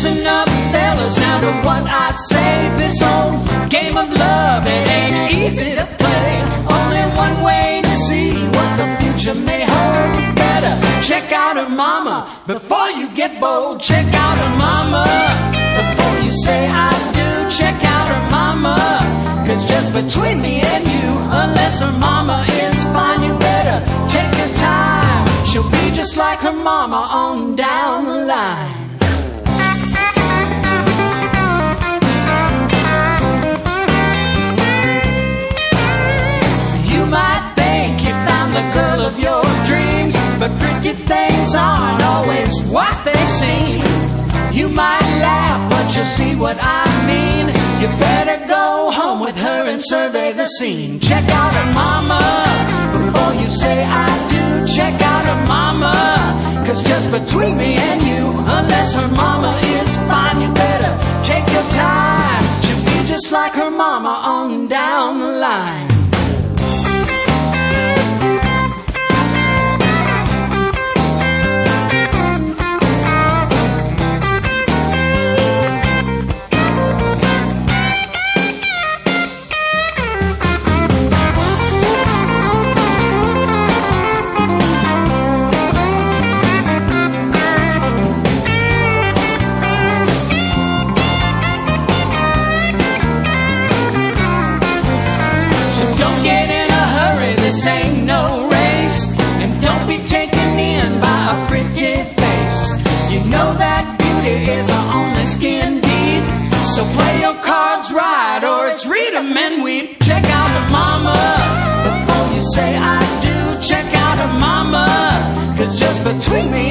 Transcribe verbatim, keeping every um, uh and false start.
Listen up, fellas, now to what I say. This old game of love, it ain't easy to play. Only one way to see what the future may hold. You better check out her mama before you get bold. Check out her mama before you say I do. Check out her mama, 'cause just between me and you, unless her mama is fine, you better take your time. She'll be just like her mama on down the line. You might think you found the girl of your dreams, but pretty things aren't always what they seem. You might laugh, but you see what I mean. You better go home with her and survey the scene. Check out her mama before you say I do. Check out her mama, 'cause just between me and you, unless her mama is fine, you better take your time. She'll be just like her mama on down the line. Ain't no race, and don't be taken in by a pretty face. You know that beauty is our only skin deep, so play your cards right or it's read 'em and weep. Check out her mama before you say I do. Check out her mama, 'cause just between me